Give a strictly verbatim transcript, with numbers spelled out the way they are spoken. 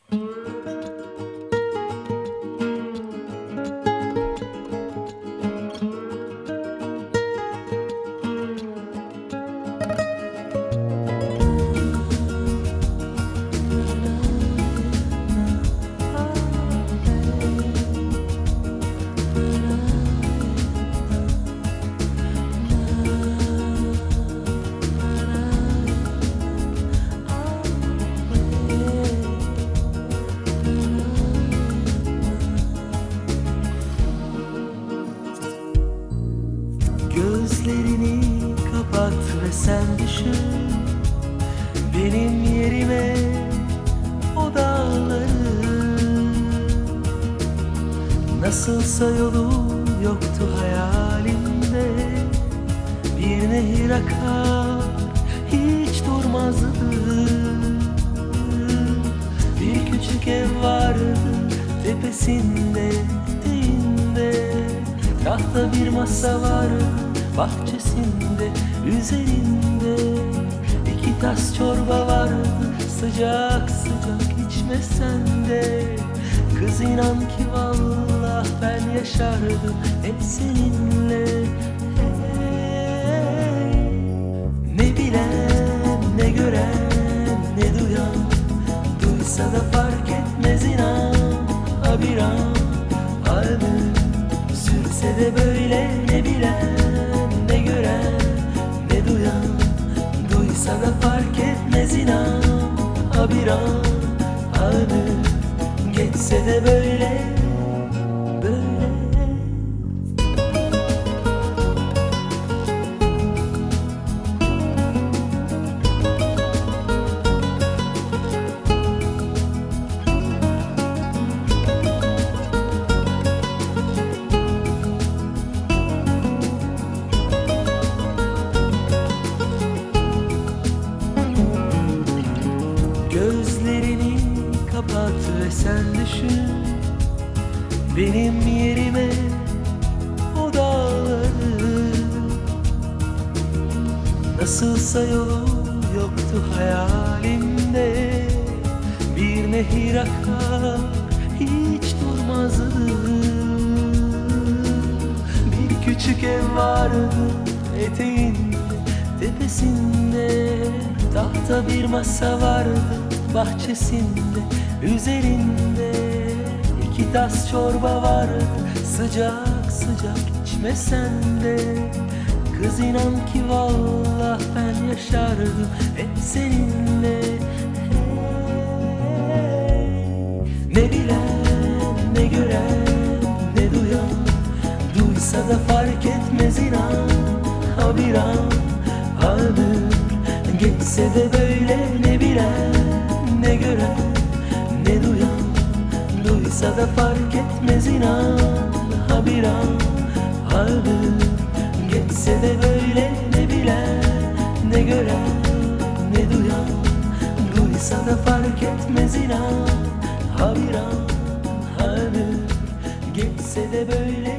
Gözlerini kapat ve sen düşün benim yerime o dağları. Nasılsa yolu yoktu hayalimde, bir nehir akar hiç durmazdı. Bir küçük ev vardı tepesinde, eteğinde tahta bir masa vardı bahçesinde, üzerinde iki tas çorba vardı sıcak sıcak içmesen de. Kız inan ki vallah ben yaşardım hep seninle. Hey, ne bilen ne gören ne duyan, duysa da fark etmez inan. Ha bir an anı sürse de böyle, ne bilen ne gören ne duyan, duysa da fark etmez inan. Ha bir an anı geçse de böyle böyle. Gözlerini kapat ve sen düşün benim yerime o dağları. Nasılsa yolu yoktu hayalimde, bir nehir akar hiç durmazdı. Bir küçük ev vardı eteğinde, tepesinde tahta bir masa vardı bahçesinde, üzerinde iki tas çorba vardı sıcak sıcak içmesen de. Kız inan ki vallah ben yaşardım hep seninle. Hey, ne bilen ne gören ne duyan, duysa da fark etmez inan. Ha bir an anı geçse de böyle, ne bilen ne gören ne duyan, duysa da fark etmez inan. Ha bir an anı geçse de böyle, ne bilen ne gören ne duyan, duysa da fark etmez inan. Ha bir an anı geçse de böyle.